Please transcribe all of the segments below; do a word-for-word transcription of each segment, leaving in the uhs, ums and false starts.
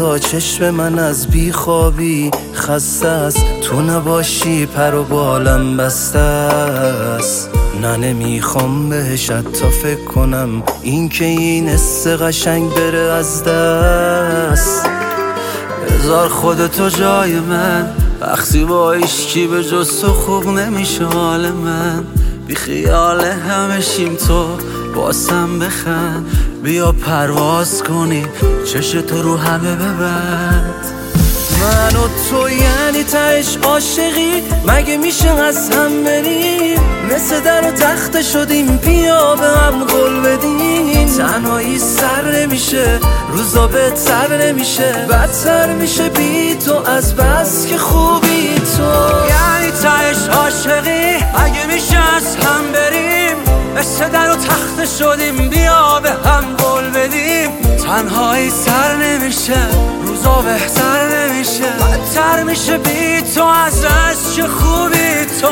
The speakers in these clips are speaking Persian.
فردا چشم من از بیخوابی خسته است، تو نباشی پر و بالم بسته است. نه نمیخوام بهش حتی فکر کنم، این که این حس قشنگ بره از دست. بذار خودتو جای من، وقتی با عشقی به جز تو خوب نمیشه حال من. بی خیال همه شیم تو باسم بخند، بیا پرواز کنی چش تو رو همه ببند. من و تو یعنی تهش عاشقی، مگه میشه از هم بریم؟ مثل در و تخته شدیم، بیا به هم قول بدیم. تنهایی سر نمیشه، روزا بهتر نمیشه، بدتر میشه بی تو از بس که خوبی تو. یعنی تهش عاشقی، مگه میشه از هم بریم؟ مثل در و تخته شدیم، بیا به هم قول بدیم. تنهایی سر نمیشه، روزا بهتر نمیشه، بدتر میشه بی تو از از چه خوبی تو.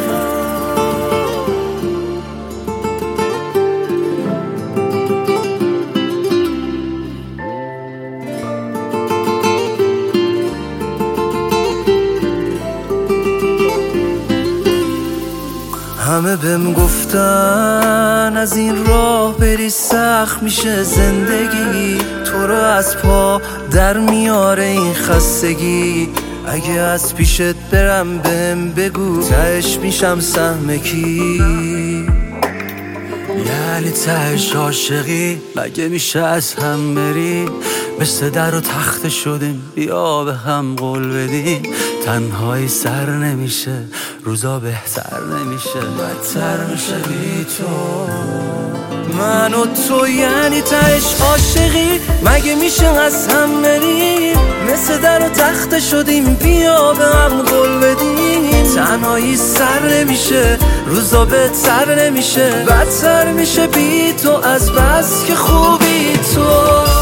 همه بهم گفتن از این راه بری سخت میشه زندگی، تو رو از پا در میاره این خستگی. اگه از پیشت برم بهم بگو، تهش میشم سهم کی؟ یعنی تهش عاشقی، مگه میشه از هم بریم؟ مثل در و تخته شدیم، بیا به هم قول بدیم. تنهایی سر نمیشه، روزا بهتر نمیشه، بدتر میشه بی تو. من و تو یعنی تهش عاشقی، مگه میشه از هم بریم؟ مثل در و تخته شدیم، بیا به هم قول بدیم. تنهایی سر نمیشه، روزا بهتر نمیشه، بدتر میشه بی تو از بس که خوبی تو.